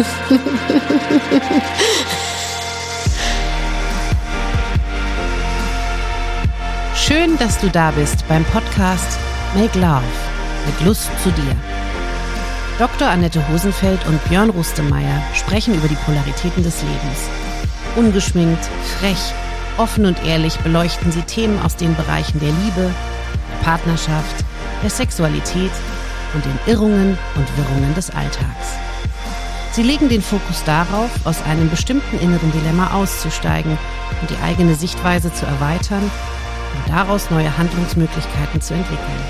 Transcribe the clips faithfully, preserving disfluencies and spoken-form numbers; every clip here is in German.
Schön, dass du da bist beim Podcast Make Love mit Lust zu dir. Doktor Annette Hosenfeld und Björn Rustemeyer sprechen über die Polaritäten des Lebens. Ungeschminkt, frech, offen und ehrlich beleuchten sie Themen aus den Bereichen der Liebe, der Partnerschaft, der Sexualität und den Irrungen und Wirrungen des Alltags. Sie legen den Fokus darauf, aus einem bestimmten inneren Dilemma auszusteigen und die eigene Sichtweise zu erweitern und daraus neue Handlungsmöglichkeiten zu entwickeln.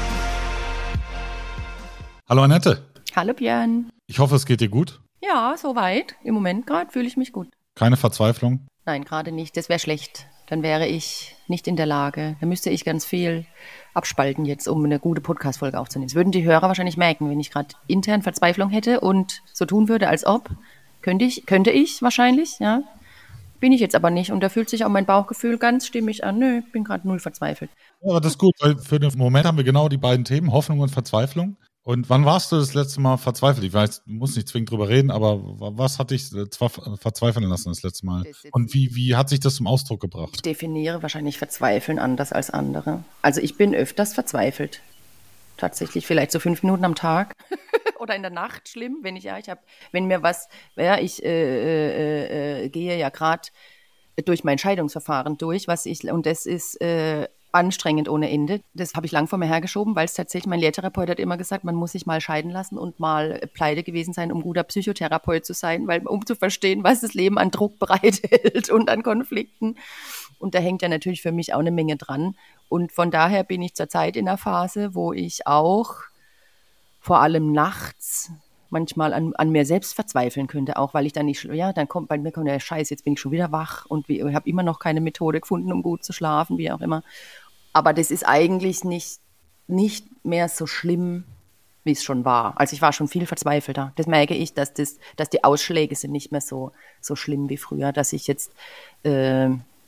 Hallo Annette. Hallo Björn. Ich hoffe, es geht dir gut. Ja, soweit. Im Moment gerade fühle ich mich gut. Keine Verzweiflung? Nein, gerade nicht. Das wäre schlecht. Dann wäre ich nicht in der Lage. Dann müsste ich ganz viel abspalten jetzt, um eine gute Podcast-Folge aufzunehmen. Das würden die Hörer wahrscheinlich merken, wenn ich gerade intern Verzweiflung hätte und so tun würde, als ob. Könnte ich, könnte ich wahrscheinlich, ja. Bin ich jetzt aber nicht. Und da fühlt sich auch mein Bauchgefühl ganz stimmig an. Nö, ich bin gerade null verzweifelt. Ja, aber das ist gut, weil für den Moment haben wir genau die beiden Themen, Hoffnung und Verzweiflung. Und wann warst du das letzte Mal verzweifelt? Ich weiß, du musst nicht zwingend drüber reden, aber was hat dich zwar verzweifeln lassen das letzte Mal? Und wie, wie hat sich das zum Ausdruck gebracht? Ich definiere wahrscheinlich Verzweifeln anders als andere. Also ich bin öfters verzweifelt. Tatsächlich vielleicht so fünf Minuten am Tag oder in der Nacht schlimm, wenn ich ja, ich habe, wenn mir was, ja, ich äh, äh, äh, gehe ja gerade durch mein Scheidungsverfahren durch, was ich, und das ist äh, anstrengend ohne Ende. Das habe ich lang vor mir hergeschoben, weil es tatsächlich, mein Lehrtherapeut hat immer gesagt, man muss sich mal scheiden lassen und mal pleite gewesen sein, um guter Psychotherapeut zu sein, weil um zu verstehen, was das Leben an Druck bereithält und an Konflikten. Und da hängt ja natürlich für mich auch eine Menge dran. Und von daher bin ich zurzeit in einer Phase, wo ich auch vor allem nachts manchmal an, an mir selbst verzweifeln könnte, auch weil ich dann nicht, ja, dann kommt bei mir kommt der Scheiß, jetzt bin ich schon wieder wach und ich habe immer noch keine Methode gefunden, um gut zu schlafen, wie auch immer. Aber das ist eigentlich nicht, nicht mehr so schlimm, wie es schon war. Also ich war schon viel verzweifelter. Das merke ich, dass, das, dass die Ausschläge sind nicht mehr so, so schlimm wie früher, dass ich jetzt, äh,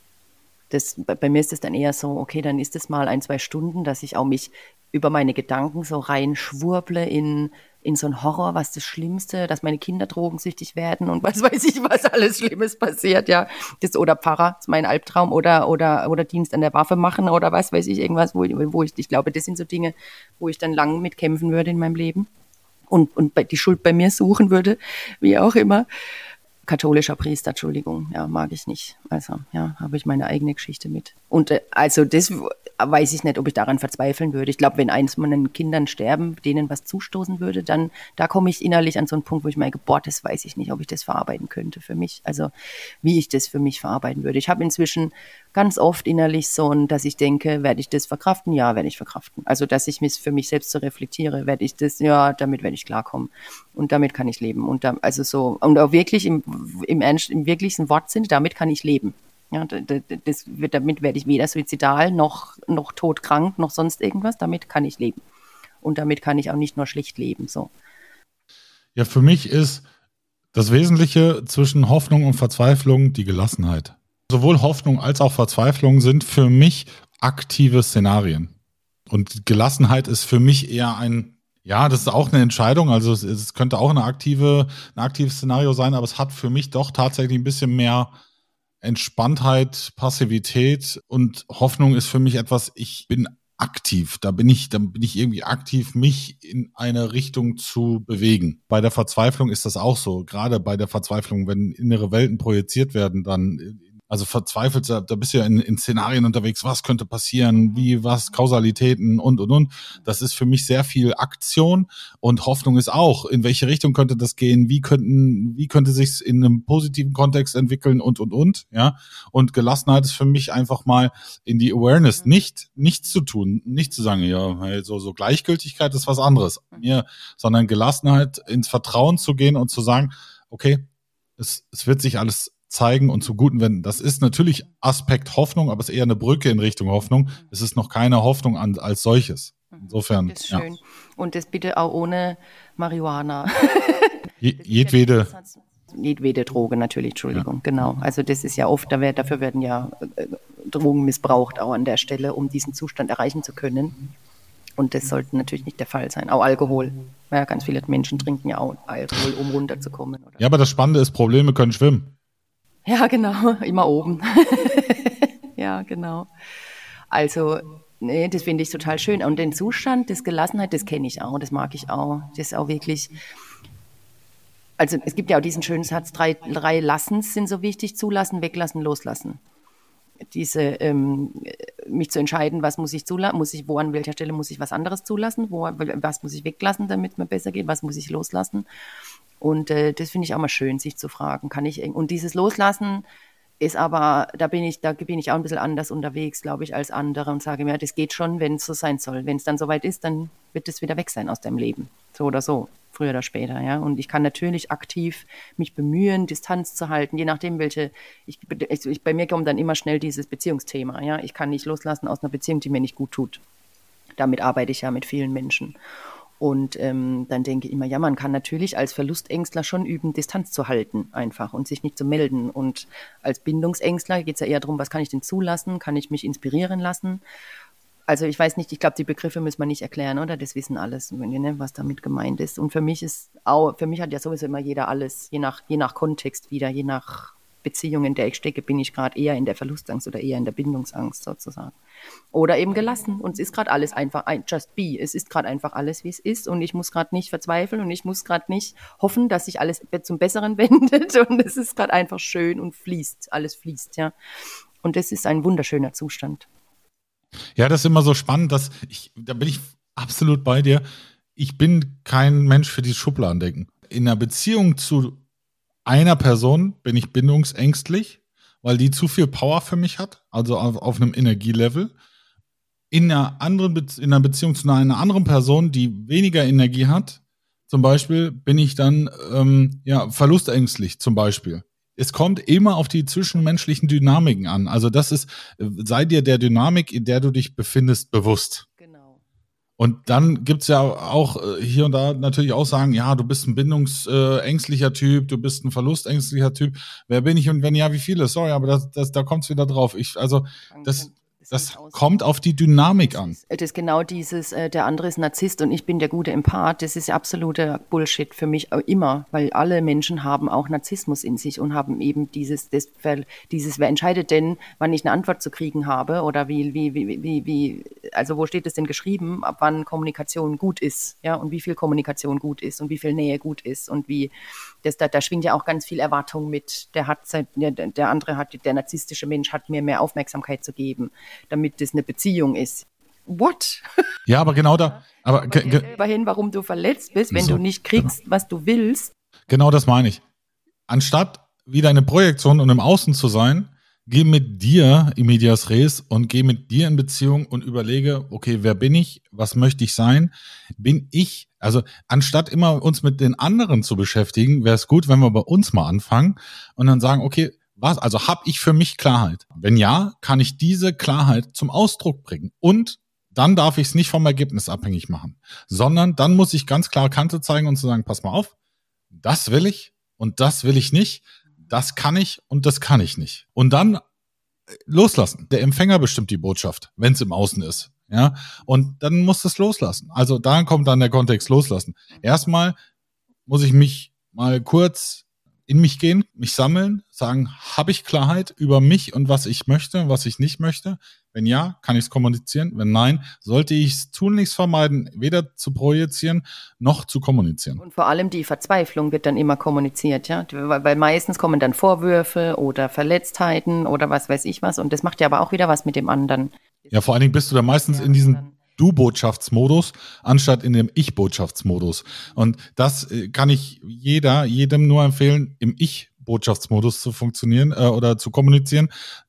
das, bei mir ist es dann eher so, okay, dann ist es mal ein, zwei Stunden, dass ich auch mich über meine Gedanken so reinschwurble in, in so einen Horror, was das Schlimmste, dass meine Kinder drogensüchtig werden und was weiß ich, was alles Schlimmes passiert, ja. Das, oder Pfarrer, ist mein Albtraum, oder, oder, oder Dienst an der Waffe machen oder was weiß ich, irgendwas, wo, wo ich, ich glaube, das sind so Dinge, wo ich dann lang mitkämpfen würde in meinem Leben und, und die Schuld bei mir suchen würde, wie auch immer. Katholischer Priester, Entschuldigung, ja, mag ich nicht. Also, ja, habe ich meine eigene Geschichte mit. Und äh, also das weiß ich nicht, ob ich daran verzweifeln würde. Ich glaube, wenn eins meiner Kindern sterben, denen was zustoßen würde, dann, da komme ich innerlich an so einen Punkt, wo ich merke, boah, das weiß ich nicht, ob ich das verarbeiten könnte für mich. Also, wie ich das für mich verarbeiten würde. Ich habe inzwischen ganz oft innerlich so ein, dass ich denke, werde ich das verkraften? Ja, werde ich verkraften. Also, dass ich mich für mich selbst so reflektiere, werde ich das, ja, damit werde ich klarkommen. Und damit kann ich leben. Und da, also so, und auch wirklich im, im Ernst, im wirklichen Wortsinn, damit kann ich leben. Ja, das wird, damit werde ich weder suizidal, noch, noch todkrank, noch sonst irgendwas. Damit kann ich leben. Und damit kann ich auch nicht nur schlicht leben, so. Ja, für mich ist das Wesentliche zwischen Hoffnung und Verzweiflung die Gelassenheit. Sowohl Hoffnung als auch Verzweiflung sind für mich aktive Szenarien. Und Gelassenheit ist für mich eher ein, ja, das ist auch eine Entscheidung. Also es, es könnte auch eine aktive, ein aktives Szenario sein, aber es hat für mich doch tatsächlich ein bisschen mehr Entspanntheit, Passivität, und Hoffnung ist für mich etwas, ich bin aktiv. Da bin ich, dann bin ich irgendwie aktiv, mich in eine Richtung zu bewegen. Bei der Verzweiflung ist das auch so. Gerade bei der Verzweiflung, wenn innere Welten projiziert werden, dann, also verzweifelt, da bist du ja in, in Szenarien unterwegs, was könnte passieren, wie, was, Kausalitäten und, und, und. Das ist für mich sehr viel Aktion, und Hoffnung ist auch, in welche Richtung könnte das gehen, wie könnten, wie könnte sich's in einem positiven Kontext entwickeln und, und, und, ja. Und Gelassenheit ist für mich einfach mal in die Awareness, nicht, nichts zu tun, nicht zu sagen, ja, hey, so, so Gleichgültigkeit ist was anderes, ja, sondern Gelassenheit, ins Vertrauen zu gehen und zu sagen, okay, es, es wird sich alles zeigen und zu Guten wenden. Das ist natürlich Aspekt Hoffnung, aber es ist eher eine Brücke in Richtung Hoffnung. Es ist noch keine Hoffnung an, als solches. Insofern. Das ist schön. Ja. Und das bitte auch ohne Marihuana. Je, jedwede. Jedwede Droge natürlich, Entschuldigung, ja. Genau. Also das ist ja oft, da wär, dafür werden ja äh, Drogen missbraucht auch an der Stelle, um diesen Zustand erreichen zu können. Und das sollte natürlich nicht der Fall sein. Auch Alkohol. Ja, ganz viele Menschen trinken ja auch Alkohol, um runterzukommen. Oder? Ja, aber das Spannende ist, Probleme können schwimmen. Ja, genau, immer oben. Ja, genau. Also, nee, das finde ich total schön. Und den Zustand des Gelassenheit, das kenne ich auch, das mag ich auch. Das ist auch wirklich, also es gibt ja auch diesen schönen Satz, drei, drei Lassens sind so wichtig, zulassen, weglassen, loslassen. Diese, ähm, mich zu entscheiden, was muss ich zulassen, muss ich, wo an welcher Stelle muss ich was anderes zulassen, wo, was muss ich weglassen, damit mir besser geht, was muss ich loslassen. Und äh, das finde ich auch mal schön, sich zu fragen, kann ich, und dieses Loslassen ist aber, da bin ich, da bin ich auch ein bisschen anders unterwegs, glaube ich, als andere und sage mir, das geht schon, wenn es so sein soll. Wenn es dann soweit ist, dann wird es wieder weg sein aus deinem Leben. So oder so, früher oder später, ja. Und ich kann natürlich aktiv mich bemühen, Distanz zu halten, je nachdem, welche, ich, ich, bei mir kommt dann immer schnell dieses Beziehungsthema, ja. Ich kann nicht loslassen aus einer Beziehung, die mir nicht gut tut. Damit arbeite ich ja mit vielen Menschen. Und ähm, dann denke ich immer, ja, man kann natürlich als Verlustängstler schon üben, Distanz zu halten einfach und sich nicht zu melden. Und als Bindungsängstler geht es ja eher darum, was kann ich denn zulassen? Kann ich mich inspirieren lassen? Also ich weiß nicht, ich glaube, die Begriffe müssen wir nicht erklären, oder? Das wissen alles, was damit gemeint ist. Und für mich ist auch, für mich hat ja sowieso immer jeder alles, je nach, je nach Kontext wieder, je nach Beziehung, in der ich stecke, bin ich gerade eher in der Verlustangst oder eher in der Bindungsangst sozusagen. Oder eben gelassen. Und es ist gerade alles einfach, just be. Es ist gerade einfach alles, wie es ist. Und ich muss gerade nicht verzweifeln und ich muss gerade nicht hoffen, dass sich alles zum Besseren wendet. Und es ist gerade einfach schön und fließt. Alles fließt, ja. Und das ist ein wunderschöner Zustand. Ja, das ist immer so spannend, dass ich, da bin ich absolut bei dir. Ich bin kein Mensch für dieses Schubladendenken. In einer Beziehung zu einer Person bin ich bindungsängstlich, weil die zu viel Power für mich hat, also auf, auf einem Energielevel. In einer anderen Be- in einer Beziehung zu einer anderen Person, die weniger Energie hat, zum Beispiel, bin ich dann ähm, ja verlustängstlich zum Beispiel. Es kommt immer auf die zwischenmenschlichen Dynamiken an. Also das ist, sei dir der Dynamik, in der du dich befindest, bewusst. Genau. Und dann gibt's ja auch hier und da natürlich auch sagen, ja, du bist ein bindungsängstlicher Typ, du bist ein verlustängstlicher Typ. Wer bin ich und wenn ja, wie viele? Sorry, aber das, das, da kommt's wieder drauf. Ich, also das, das kommt auf die Dynamik an. Das ist genau dieses, äh, der andere ist Narzisst und ich bin der gute Empath. Das ist absoluter Bullshit für mich immer, weil alle Menschen haben auch Narzissmus in sich und haben eben dieses, das, dieses, wer entscheidet denn, wann ich eine Antwort zu kriegen habe oder wie, wie, wie, wie, wie, also wo steht es denn geschrieben, ab wann Kommunikation gut ist, ja, und wie viel Kommunikation gut ist und wie viel Nähe gut ist und wie, das, da, da schwingt ja auch ganz viel Erwartung mit, der hat, der, der andere hat, der narzisstische Mensch hat mir mehr Aufmerksamkeit zu geben, damit das eine Beziehung ist. What? Ja, aber genau da. Aber ge- ge- selber hin, warum du verletzt bist, wenn so, du nicht kriegst, genau, was du willst. Genau das meine ich. Anstatt wieder eine Projektion und im Außen zu sein, geh mit dir in medias res und geh mit dir in Beziehung und überlege, okay, wer bin ich? Was möchte ich sein? Bin ich, also anstatt immer uns mit den anderen zu beschäftigen, wäre es gut, wenn wir bei uns mal anfangen und dann sagen, okay, was, also habe ich für mich Klarheit? Wenn ja, kann ich diese Klarheit zum Ausdruck bringen. Und dann darf ich es nicht vom Ergebnis abhängig machen, sondern dann muss ich ganz klar Kante zeigen und zu sagen, pass mal auf, das will ich und das will ich nicht. Das kann ich und das kann ich nicht. Und dann loslassen. Der Empfänger bestimmt die Botschaft, wenn es im Außen ist. Ja, und dann muss es loslassen. Also da kommt dann der Kontext loslassen. Erstmal muss ich mich mal kurz in mich gehen, mich sammeln, sagen, habe ich Klarheit über mich und was ich möchte, was ich nicht möchte? Wenn ja, kann ich es kommunizieren. Wenn nein, sollte ich es tunlichst vermeiden, weder zu projizieren noch zu kommunizieren. Und vor allem die Verzweiflung wird dann immer kommuniziert, ja, weil meistens kommen dann Vorwürfe oder Verletztheiten oder was weiß ich was und das macht ja aber auch wieder was mit dem anderen. Ja, vor allen Dingen bist du da meistens ja, in diesem Du-Botschaftsmodus anstatt in dem Ich-Botschaftsmodus. Und das kann ich jeder, jedem nur empfehlen, im Ich-Botschaftsmodus zu funktionieren äh, oder zu kommunizieren,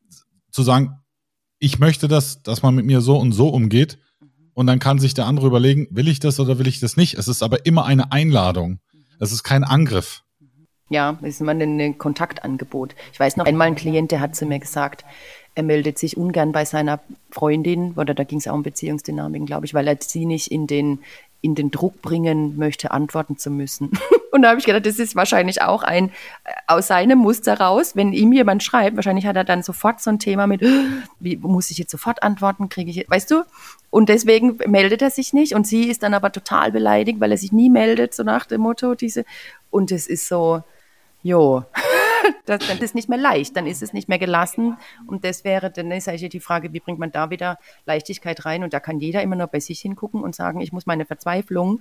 zu sagen, ich möchte das, dass man mit mir so und so umgeht. Und dann kann sich der andere überlegen, will ich das oder will ich das nicht? Es ist aber immer eine Einladung. Es ist kein Angriff. Ja, es ist immer ein Kontaktangebot. Ich weiß noch einmal, ein Klient, der hat zu mir gesagt, er meldet sich ungern bei seiner Freundin, oder da ging es auch um Beziehungsdynamiken, glaube ich, weil er sie nicht in den in den Druck bringen möchte, antworten zu müssen. Und da habe ich gedacht, das ist wahrscheinlich auch ein aus seinem Muster raus, wenn ihm jemand schreibt, wahrscheinlich hat er dann sofort so ein Thema mit, wie muss ich jetzt sofort antworten, kriege ich, weißt du? Und deswegen meldet er sich nicht und sie ist dann aber total beleidigt, weil er sich nie meldet, so nach dem Motto, diese, und es ist so, jo, das, dann ist es nicht mehr leicht, dann ist es nicht mehr gelassen und das wäre, dann ist eigentlich die Frage, wie bringt man da wieder Leichtigkeit rein und da kann jeder immer nur bei sich hingucken und sagen, ich muss meine Verzweiflung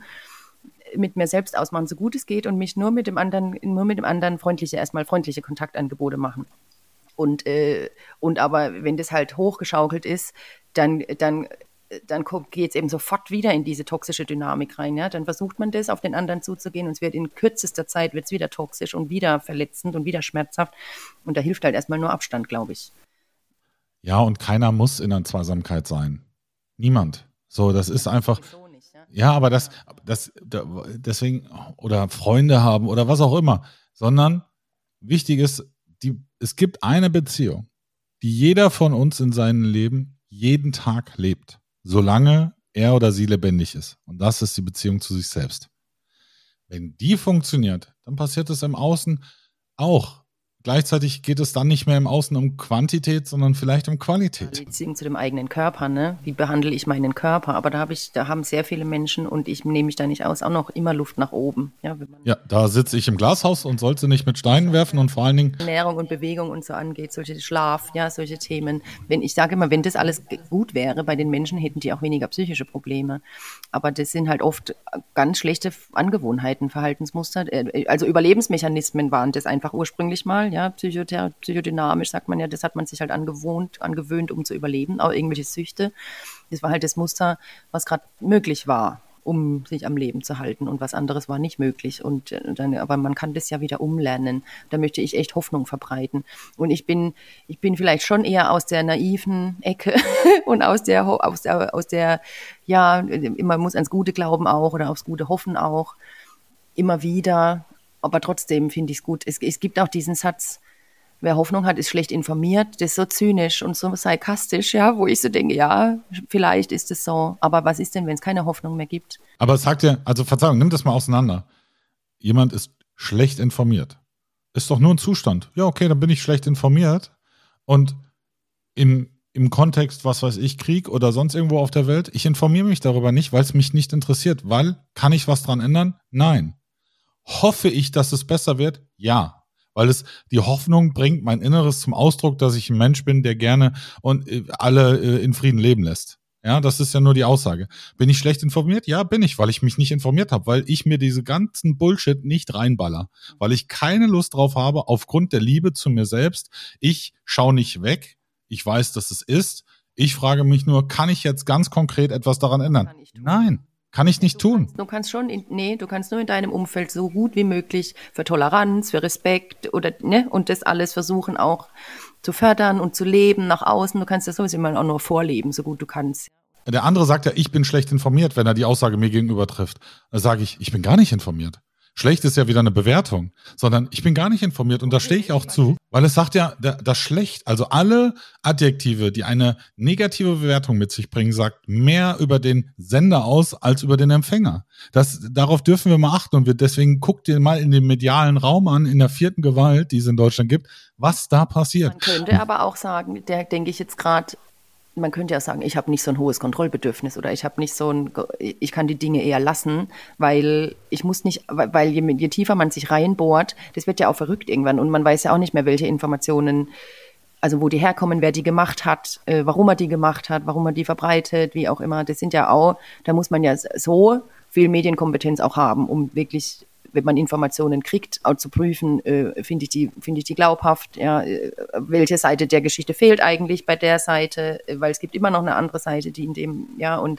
mit mir selbst ausmachen, so gut es geht und mich nur mit dem anderen, nur mit dem anderen freundliche, erstmal freundliche Kontaktangebote machen. Und, äh, und aber wenn das halt hochgeschaukelt ist, dann, dann, dann geht es eben sofort wieder in diese toxische Dynamik rein. Ja? Dann versucht man das, auf den anderen zuzugehen und es wird in kürzester Zeit wird's wieder toxisch und wieder verletzend und wieder schmerzhaft. Und da hilft halt erstmal nur Abstand, glaube ich. Ja, und keiner muss in der Zweisamkeit sein. Niemand. So, das ist einfach... Ja, aber das, das, deswegen, oder Freunde haben oder was auch immer, sondern wichtig ist, die, es gibt eine Beziehung, die jeder von uns in seinem Leben jeden Tag lebt, solange er oder sie lebendig ist. Und das ist die Beziehung zu sich selbst. Wenn die funktioniert, dann passiert es im Außen auch. Gleichzeitig geht es dann nicht mehr im Außen um Quantität, sondern vielleicht um Qualität. Die Beziehung zu dem eigenen Körper, ne? Wie behandle ich meinen Körper? Aber da habe ich, da haben sehr viele Menschen und ich nehme mich da nicht aus, auch noch immer Luft nach oben. Ja, wenn man ja, da sitze ich im Glashaus und sollte nicht mit Steinen werfen und vor allen Dingen Ernährung und Bewegung und so angeht, solche Schlaf, ja, solche Themen. Wenn ich sage immer, wenn das alles gut wäre bei den Menschen, hätten die auch weniger psychische Probleme. Aber das sind halt oft ganz schlechte Angewohnheiten, Verhaltensmuster. Also Überlebensmechanismen waren das einfach ursprünglich mal. Ja, psychothera- psychodynamisch sagt man ja, das hat man sich halt angewohnt, angewöhnt, um zu überleben, auch irgendwelche Süchte. Das war halt das Muster, was gerade möglich war, um sich am Leben zu halten und was anderes war nicht möglich. Und dann, aber man kann das ja wieder umlernen. Da möchte ich echt Hoffnung verbreiten. Und ich bin, ich bin vielleicht schon eher aus der naiven Ecke und aus der, aus der, aus der, ja, man muss ans Gute glauben auch oder aufs Gute hoffen auch, immer wieder. Aber trotzdem finde ich es gut. Es, es gibt auch diesen Satz, wer Hoffnung hat, ist schlecht informiert. Das ist so zynisch und so sarkastisch, ja, wo ich so denke, ja, vielleicht ist es so. Aber was ist denn, wenn es keine Hoffnung mehr gibt? Aber es sagt ja, also Verzeihung, nimm das mal auseinander. Jemand ist schlecht informiert. Ist doch nur ein Zustand. Ja, okay, dann bin ich schlecht informiert. Und im, im Kontext, was weiß ich, Krieg oder sonst irgendwo auf der Welt, ich informiere mich darüber nicht, weil es mich nicht interessiert. Weil, kann ich was dran ändern? Nein. Hoffe ich, dass es besser wird? Ja. Weil es die Hoffnung bringt mein Inneres zum Ausdruck, dass ich ein Mensch bin, der gerne und äh, alle äh, in Frieden leben lässt. Ja, das ist ja nur die Aussage. Bin ich schlecht informiert? Ja, bin ich, weil ich mich nicht informiert habe, weil ich mir diese ganzen Bullshit nicht reinballer, weil ich keine Lust drauf habe, aufgrund der Liebe zu mir selbst. Ich schaue nicht weg. Ich weiß, dass es ist. Ich frage mich nur, kann ich jetzt ganz konkret etwas daran ändern? Nein. Kann ich nicht du tun. Kannst, du kannst schon, in, nee, du kannst nur in deinem Umfeld so gut wie möglich für Toleranz, für Respekt oder, ne, und das alles versuchen auch zu fördern und zu leben nach außen. Du kannst das sowieso immer auch nur vorleben, so gut du kannst. Der andere sagt ja, ich bin schlecht informiert, wenn er die Aussage mir gegenüber trifft. Da sage ich, ich bin gar nicht informiert. Schlecht ist ja wieder eine Bewertung, sondern ich bin gar nicht informiert und da stehe ich auch zu, weil es sagt ja, das schlecht, also alle Adjektive, die eine negative Bewertung mit sich bringen, sagt mehr über den Sender aus als über den Empfänger. Das, darauf dürfen wir mal achten und wir, deswegen guckt ihr mal in den medialen Raum an, in der vierten Gewalt, die es in Deutschland gibt, was da passiert. Man könnte aber auch sagen, der denke ich jetzt gerade, man könnte ja sagen, ich habe nicht so ein hohes Kontrollbedürfnis oder ich habe nicht so ein, ich kann die Dinge eher lassen, weil ich muss nicht, weil je, je tiefer man sich reinbohrt, das wird ja auch verrückt irgendwann und man weiß ja auch nicht mehr, welche Informationen, also wo die herkommen, wer die gemacht hat, äh, warum er die gemacht hat, warum er die verbreitet, wie auch immer. Das sind ja auch, da muss man ja so viel Medienkompetenz auch haben, um wirklich, wenn man Informationen kriegt, auch zu prüfen, äh, finde ich die, finde ich die glaubhaft, ja, äh, welche Seite der Geschichte fehlt eigentlich bei der Seite, äh, weil es gibt immer noch eine andere Seite, die in dem, ja, und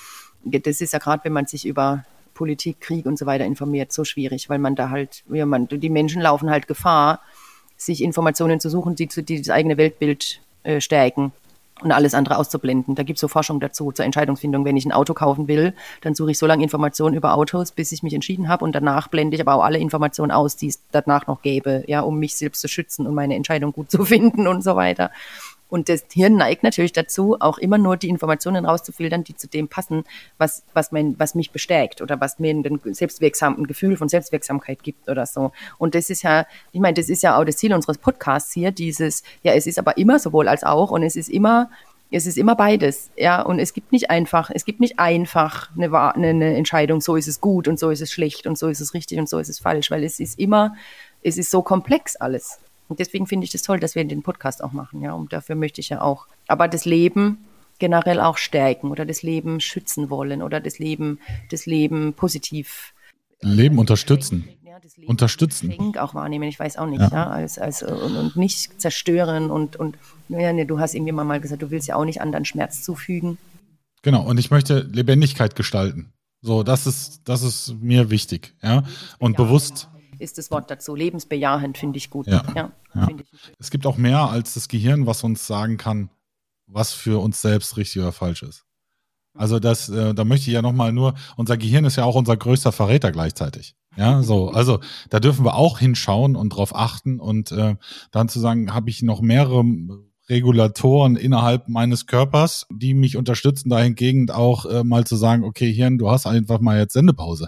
das ist ja gerade, wenn man sich über Politik, Krieg und so weiter informiert, so schwierig, weil man da halt, ja, man, die Menschen laufen halt Gefahr, sich Informationen zu suchen, die, die das eigene Weltbild äh, stärken. Und alles andere auszublenden. Da gibt es so Forschung dazu, zur Entscheidungsfindung. Wenn ich ein Auto kaufen will, dann suche ich so lange Informationen über Autos, bis ich mich entschieden habe. Und danach blende ich aber auch alle Informationen aus, die es danach noch gäbe, ja, um mich selbst zu schützen und meine Entscheidung gut zu finden und so weiter. Und das Hirn neigt natürlich dazu, auch immer nur die Informationen rauszufiltern, die zu dem passen, was, was, mein, was mich bestärkt oder was mir ein selbstwirksamen Gefühl von Selbstwirksamkeit gibt oder so. Und das ist ja, ich meine, das ist ja auch das Ziel unseres Podcasts hier, dieses, ja, es ist aber immer sowohl als auch und es ist immer, es ist immer beides, ja, und es gibt nicht einfach, es gibt nicht einfach eine, eine, eine Entscheidung, so ist es gut und so ist es schlecht und so ist es richtig und so ist es falsch, weil es ist immer, es ist so komplex alles. Und deswegen finde ich das toll, dass wir den Podcast auch machen, ja, und dafür möchte ich ja auch, aber das Leben generell auch stärken oder das Leben schützen wollen oder das Leben, das Leben positiv Leben unterstützen. Ja, das Leben Unterstützen. als Geschenk auch wahrnehmen, ich weiß auch nicht, Ja. ja, als, als, und, und nicht zerstören und, und ja, nee, du hast irgendwie mal gesagt, du willst ja auch nicht anderen Schmerz zufügen. Genau, und ich möchte Lebendigkeit gestalten. So, das ist, das ist mir wichtig, ja. Und bewusst. Ist das Wort dazu. Lebensbejahend finde ich gut. Ja, ja, ja. Find ich. Es gibt auch mehr als das Gehirn, was uns sagen kann, was für uns selbst richtig oder falsch ist. Also das, äh, da möchte ich ja nochmal nur, unser Gehirn ist ja auch unser größter Verräter gleichzeitig. Ja, so, also da dürfen wir auch hinschauen und drauf achten und äh, dann zu sagen, habe ich noch mehrere Regulatoren innerhalb meines Körpers, die mich unterstützen, dahingegen auch äh, mal zu sagen, okay, Hirn, du hast einfach mal jetzt Sendepause.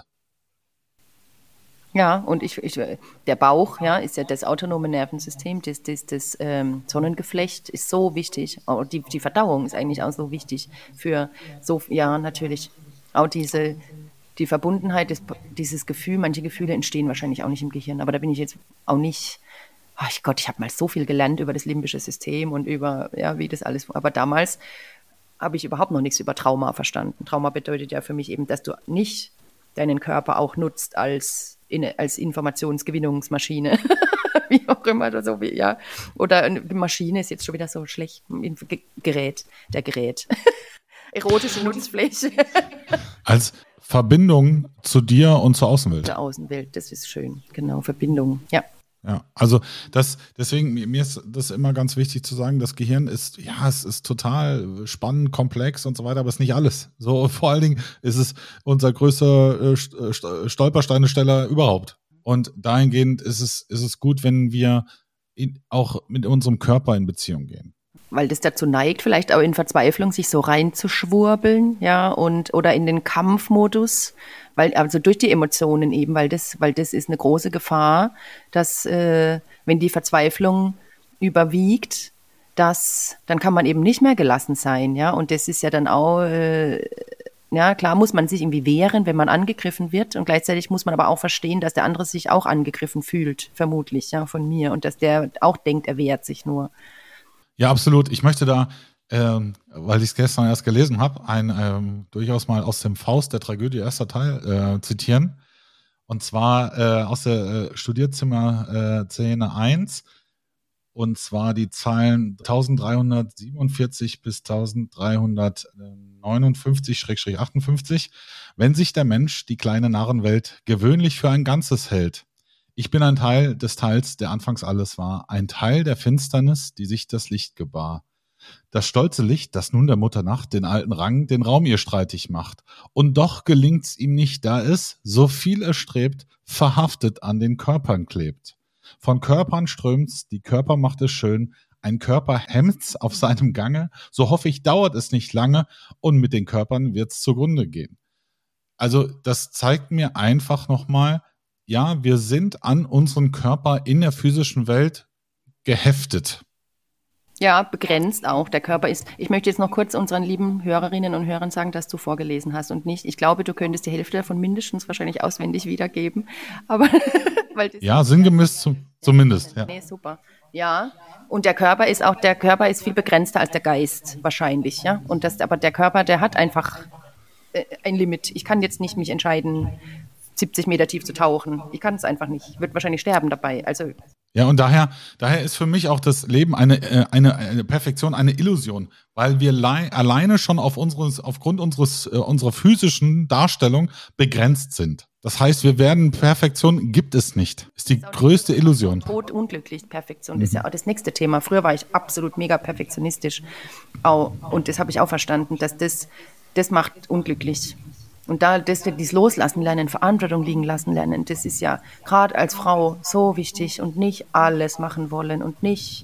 Ja, und ich, ich, der Bauch, ja, ist ja das autonome Nervensystem, das, das, das ähm, Sonnengeflecht ist so wichtig. Auch die, die Verdauung ist eigentlich auch so wichtig für so, ja, natürlich auch diese, die Verbundenheit, das, dieses Gefühl, manche Gefühle entstehen wahrscheinlich auch nicht im Gehirn, aber da bin ich jetzt auch nicht, oh Gott, ich habe mal so viel gelernt über das limbische System und über, ja, wie das alles, aber damals habe ich überhaupt noch nichts über Trauma verstanden. Trauma bedeutet ja für mich eben, dass du nicht deinen Körper auch nutzt als In, als Informationsgewinnungsmaschine, wie auch immer, oder so, wie, ja. Oder eine Maschine ist jetzt schon wieder so schlecht. Ge- Gerät, der Gerät. Erotische Nutzfläche. Als Verbindung zu dir und zur Außenwelt. Der Außenwelt, das ist schön. Genau, Verbindung, ja. Ja, also das, deswegen, mir ist das immer ganz wichtig zu sagen, das Gehirn ist, ja, es ist total spannend, komplex und so weiter, aber es ist nicht alles. So, vor allen Dingen ist es unser größter äh, Stolpersteinesteller überhaupt. Und dahingehend ist es, ist es gut, wenn wir in, auch mit unserem Körper in Beziehung gehen. Weil das dazu neigt, vielleicht auch in Verzweiflung sich so reinzuschwurbeln, ja, und oder in den Kampfmodus, weil also durch die Emotionen eben, weil das, weil das ist eine große Gefahr, dass äh, wenn die Verzweiflung überwiegt, dass dann kann man eben nicht mehr gelassen sein, ja, und das ist ja dann auch äh, ja, klar muss man sich irgendwie wehren, wenn man angegriffen wird, und gleichzeitig muss man aber auch verstehen, dass der andere sich auch angegriffen fühlt, vermutlich, ja, von mir, und dass der auch denkt, er wehrt sich nur. Ja, absolut. Ich möchte da, ähm, weil ich es gestern erst gelesen habe, ein ähm, durchaus mal aus dem Faust der Tragödie, erster Teil, äh, zitieren. Und zwar äh, aus der äh, Studierzimmer-Szene äh, eins. Und zwar die Zahlen dreizehnhundertsiebenundvierzig bis dreizehnhundertneunundfünfzig achtundfünfzig. Wenn sich der Mensch die kleine Narrenwelt gewöhnlich für ein Ganzes hält. Ich bin ein Teil des Teils, der anfangs alles war, ein Teil der Finsternis, die sich das Licht gebar. Das stolze Licht, das nun der Mutter Nacht den alten Rang, den Raum ihr streitig macht. Und doch gelingt's ihm nicht, da es, so viel es strebt, verhaftet an den Körpern klebt. Von Körpern strömt's, die Körper macht es schön, ein Körper hemmt's auf seinem Gange, so hoffe ich, dauert es nicht lange, und mit den Körpern wird's zugrunde gehen. Also das zeigt mir einfach nochmal, ja, wir sind an unseren Körper in der physischen Welt geheftet. Ja, begrenzt auch. Der Körper ist, ich möchte jetzt noch kurz unseren lieben Hörerinnen und Hörern sagen, dass du vorgelesen hast und nicht. Ich glaube, du könntest die Hälfte davon mindestens wahrscheinlich auswendig wiedergeben. Aber weil das ja, sinngemäß zu, zumindest. Ja. Nee, super. Ja, und der Körper ist auch, der Körper ist viel begrenzter als der Geist wahrscheinlich, ja. Und das, aber der Körper, der hat einfach äh, ein Limit. Ich kann jetzt nicht mich entscheiden, siebzig Meter tief zu tauchen. Ich kann es einfach nicht. Ich würde wahrscheinlich sterben dabei. Also ja, und daher, daher ist für mich auch das Leben eine, eine, eine Perfektion, eine Illusion, weil wir lei- alleine schon auf unseres, aufgrund unseres, äh, unserer physischen Darstellung begrenzt sind. Das heißt, wir werden, Perfektion gibt es nicht. Ist die größte Illusion. Tot unglücklich, Perfektion, das ist ja auch das nächste Thema. Früher war ich absolut mega perfektionistisch. Und das habe ich auch verstanden, dass das, das macht unglücklich. Und da das, dieses Loslassen lernen, Verantwortung liegen lassen lernen, das ist ja gerade als Frau so wichtig, und nicht alles machen wollen und nicht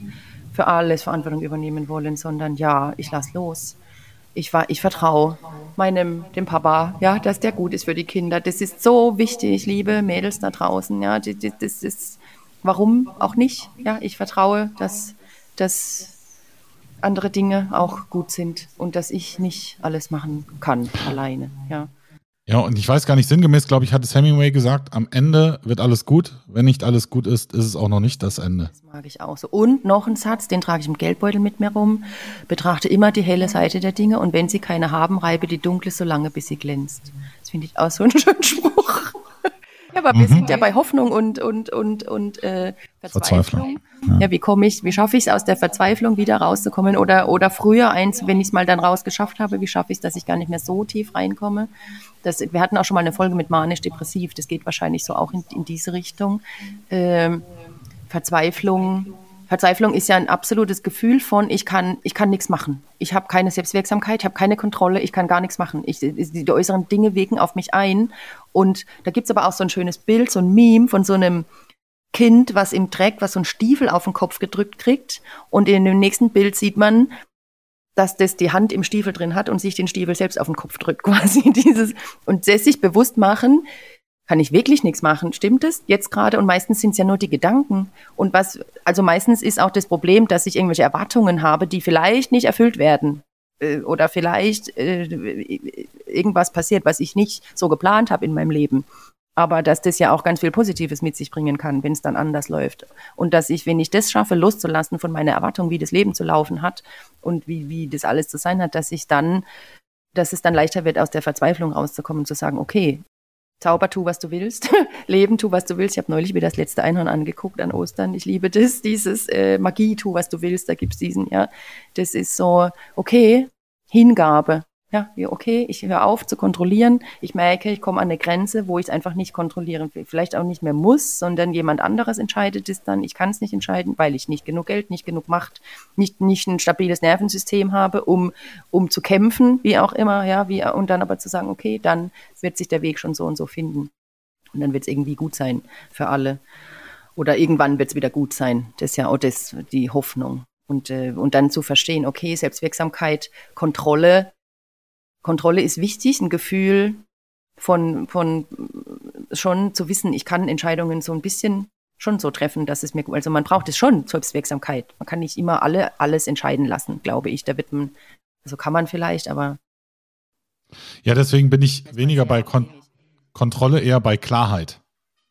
für alles Verantwortung übernehmen wollen, sondern ja, ich lasse los. Ich, war, ich vertraue meinem, dem Papa, ja, dass der gut ist für die Kinder. Das ist so wichtig, liebe Mädels da draußen, ja, das, das ist, warum auch nicht, ja, ich vertraue, dass, dass andere Dinge auch gut sind und dass ich nicht alles machen kann alleine, ja. Ja, und ich weiß gar nicht, sinngemäß, glaube ich, hat es Hemingway gesagt, am Ende wird alles gut. Wenn nicht alles gut ist, ist es auch noch nicht das Ende. Das mag ich auch so. Und noch ein Satz, den trage ich im Geldbeutel mit mir rum. Betrachte immer die helle Seite der Dinge und wenn sie keine haben, reibe die dunkle so lange, bis sie glänzt. Das finde ich auch so einen schönen Spruch. Ja, aber wir mhm. sind ja bei Hoffnung und, und, und, und äh, Verzweiflung. Verzweiflung. Ja. ja, wie komme ich, wie schaffe ich es aus der Verzweiflung wieder rauszukommen? Oder, oder früher eins, wenn ich es mal dann rausgeschafft habe, wie schaffe ich es, dass ich gar nicht mehr so tief reinkomme? Das, wir hatten auch schon mal eine Folge mit manisch-depressiv, das geht wahrscheinlich so auch in, in diese Richtung. Ähm, Verzweiflung. Verzweiflung ist ja ein absolutes Gefühl von, ich kann, ich kann nichts machen. Ich habe keine Selbstwirksamkeit, ich habe keine Kontrolle, ich kann gar nichts machen. Ich, die, die äußeren Dinge wirken auf mich ein. Und da gibt es aber auch so ein schönes Bild, so ein Meme von so einem Kind, was im Dreck, was so einen Stiefel auf den Kopf gedrückt kriegt. Und in dem nächsten Bild sieht man, dass das die Hand im Stiefel drin hat und sich den Stiefel selbst auf den Kopf drückt quasi. Dieses, und das sich bewusst machen, kann ich wirklich nichts machen, stimmt es jetzt gerade? Und meistens sind es ja nur die Gedanken. Und was, also meistens ist auch das Problem, dass ich irgendwelche Erwartungen habe, die vielleicht nicht erfüllt werden. Äh, oder vielleicht äh, irgendwas passiert, was ich nicht so geplant habe in meinem Leben. Aber dass das ja auch ganz viel Positives mit sich bringen kann, wenn es dann anders läuft. Und dass ich, wenn ich das schaffe, loszulassen von meiner Erwartung, wie das Leben zu laufen hat und wie, wie das alles zu sein hat, dass ich dann, dass es dann leichter wird, aus der Verzweiflung rauszukommen und zu sagen, okay, Zauber, tu, was du willst. Leben, tu, was du willst. Ich habe neulich wieder das letzte Einhorn angeguckt an Ostern. Ich liebe das, dieses äh, Magie, tu, was du willst. Da gibt's diesen, ja. Das ist so, okay, Hingabe. Ja, okay, ich höre auf zu kontrollieren. Ich merke, ich komme an eine Grenze, wo ich es einfach nicht kontrollieren, vielleicht auch nicht mehr muss, sondern jemand anderes entscheidet es dann. Ich kann es nicht entscheiden, weil ich nicht genug Geld, nicht genug Macht, nicht, nicht ein stabiles Nervensystem habe, um, um zu kämpfen, wie auch immer, ja, wie, und dann aber zu sagen, okay, dann wird sich der Weg schon so und so finden. Und dann wird es irgendwie gut sein für alle. Oder irgendwann wird es wieder gut sein. Das ist ja auch das, die Hoffnung. Und, äh, und dann zu verstehen, okay, Selbstwirksamkeit, Kontrolle, Kontrolle ist wichtig, ein Gefühl von, von schon zu wissen, ich kann Entscheidungen so ein bisschen schon so treffen, dass es mir gut, also man braucht es schon, Selbstwirksamkeit. Man kann nicht immer alle alles entscheiden lassen, glaube ich. Da wird man, also kann man vielleicht, aber. Ja, deswegen bin ich weniger bei Kon- Kontrolle, eher bei Klarheit.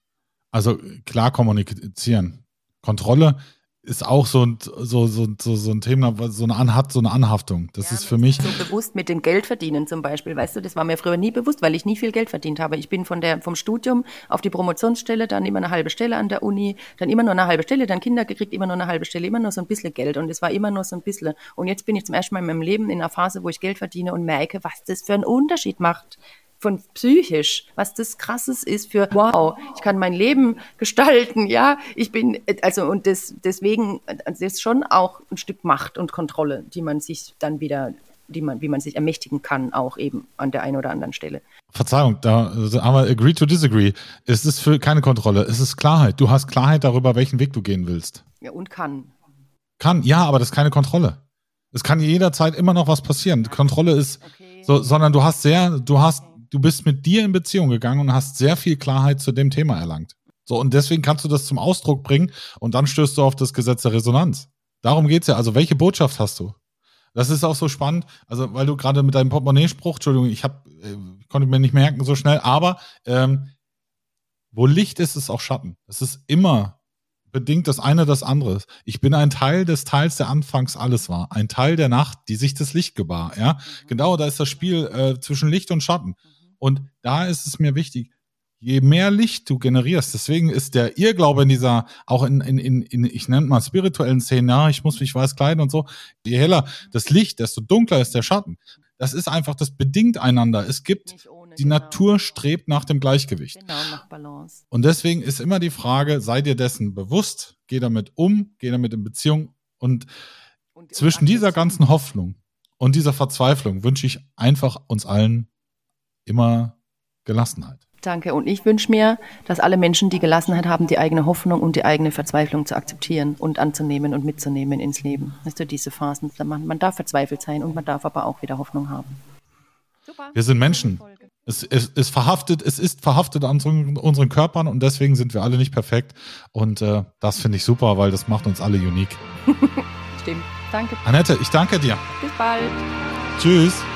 Also klar kommunizieren. Kontrolle ist auch so ein, so, so, so, so ein Thema, so eine, Anhat, so eine Anhaftung. Das ja, ist für mich. So bewusst mit dem Geld verdienen zum Beispiel, weißt du, das war mir früher nie bewusst, weil ich nie viel Geld verdient habe. Ich bin von der, vom Studium auf die Promotionsstelle, dann immer eine halbe Stelle an der Uni, dann immer nur eine halbe Stelle, dann Kinder gekriegt, immer nur eine halbe Stelle, immer nur so ein bisschen Geld und es war immer nur so ein bisschen. Und jetzt bin ich zum ersten Mal in meinem Leben in einer Phase, wo ich Geld verdiene und merke, was das für einen Unterschied macht. Von psychisch, was das Krasses ist für, wow, ich kann mein Leben gestalten, ja, ich bin, also und das, deswegen, das ist schon auch ein Stück Macht und Kontrolle, die man sich dann wieder, die man, wie man sich ermächtigen kann, auch eben an der einen oder anderen Stelle. Verzeihung, da haben wir agree to disagree. Es ist für keine Kontrolle, es ist Klarheit. Du hast Klarheit darüber, welchen Weg du gehen willst. Ja, und kann. Kann, ja, aber das ist keine Kontrolle. Es kann jederzeit immer noch was passieren. Kontrolle ist, okay. so, sondern du hast sehr, du hast Du bist mit dir in Beziehung gegangen und hast sehr viel Klarheit zu dem Thema erlangt. So, und deswegen kannst du das zum Ausdruck bringen und dann stößt du auf das Gesetz der Resonanz. Darum geht's ja. Also, welche Botschaft hast du? Das ist auch so spannend, also, weil du gerade mit deinem Portemonnaie-Spruch, Entschuldigung, ich hab, äh, konnte mir nicht merken so schnell, aber ähm, wo Licht ist, ist auch Schatten. Es ist immer bedingt das eine das andere. Ich bin ein Teil des Teils, der anfangs alles war. Ein Teil der Nacht, die sich das Licht gebar. Ja? Mhm. Genau, da ist das Spiel äh, zwischen Licht und Schatten. Und da ist es mir wichtig, je mehr Licht du generierst, deswegen ist der Irrglaube in dieser, auch in, in, in, in ich nenne mal spirituellen Szenen, ja, ich muss mich weiß kleiden und so, je heller das Licht, desto dunkler ist der Schatten. Das ist einfach, das bedingt einander. Es gibt, die genau. Natur strebt nach dem Gleichgewicht. Genau, nach Balance. Und deswegen ist immer die Frage, sei dir dessen bewusst, geh damit um, geh damit in Beziehung und, und zwischen dieser ganzen Hoffnung und dieser Verzweiflung wünsche ich einfach uns allen immer Gelassenheit. Danke. Und ich wünsche mir, dass alle Menschen die Gelassenheit haben, die eigene Hoffnung und die eigene Verzweiflung zu akzeptieren und anzunehmen und mitzunehmen ins Leben. Weißt du, diese Phasen. Man, man darf verzweifelt sein und man darf aber auch wieder Hoffnung haben. Super. Wir sind Menschen. Es, es, es, verhaftet, es ist verhaftet an unseren, unseren Körpern und deswegen sind wir alle nicht perfekt. Und äh, das finde ich super, weil das macht uns alle unique. Stimmt. Danke. Annette, ich danke dir. Bis bald. Tschüss.